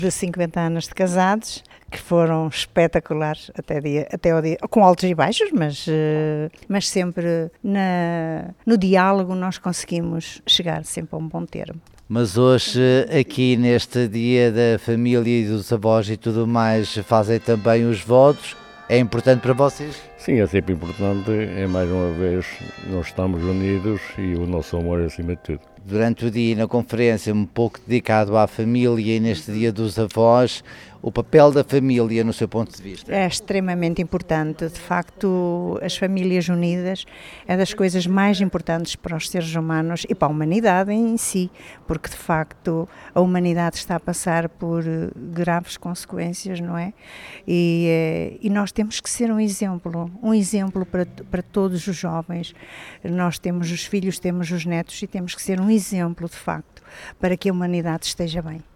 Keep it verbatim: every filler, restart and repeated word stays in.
De cinquenta anos de casados, que foram espetaculares até, dia, até o dia, com altos e baixos, mas, mas sempre na, no diálogo nós conseguimos chegar sempre a um bom termo. Mas hoje, aqui neste dia da família e dos avós e tudo mais, fazem também os votos. É importante para vocês? Sim, é sempre importante. É mais uma vez, nós estamos unidos e o nosso amor é acima de tudo. Durante o dia, na conferência, um pouco dedicado à família e neste dia dos avós, o papel da família no seu ponto de vista? É extremamente importante. De facto, as famílias unidas é das coisas mais importantes para os seres humanos e para a humanidade em si, porque de facto a humanidade está a passar por graves consequências, não é? E, e nós temos que ser um exemplo, um exemplo para, para todos os jovens. Nós temos os filhos, temos os netos e temos que ser um exemplo de facto para que a humanidade esteja bem.